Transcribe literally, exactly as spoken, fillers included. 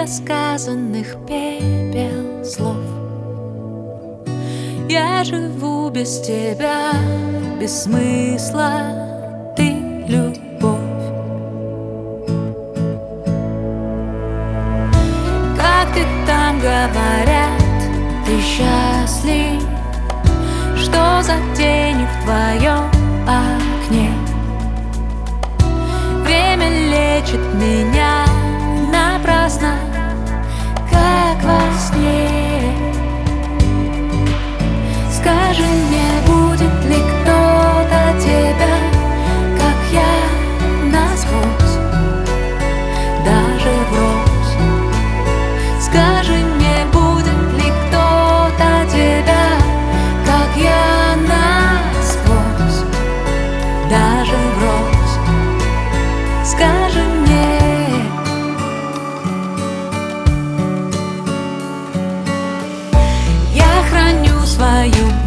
недосказанных пепел слов. Я живу без тебя, без смысла, ты любовь. Как ты там, говорят, ты счастлив? Что за тень в твоем окне? Время лечит меня напрасно, как во сне. Скажи мне, будет ли кто-то тебя, как я, насквозь, даже врозь? Скажи мне, будет ли кто-то тебя, как я, насквозь, даже врозь? Скажи мне. Я храню свою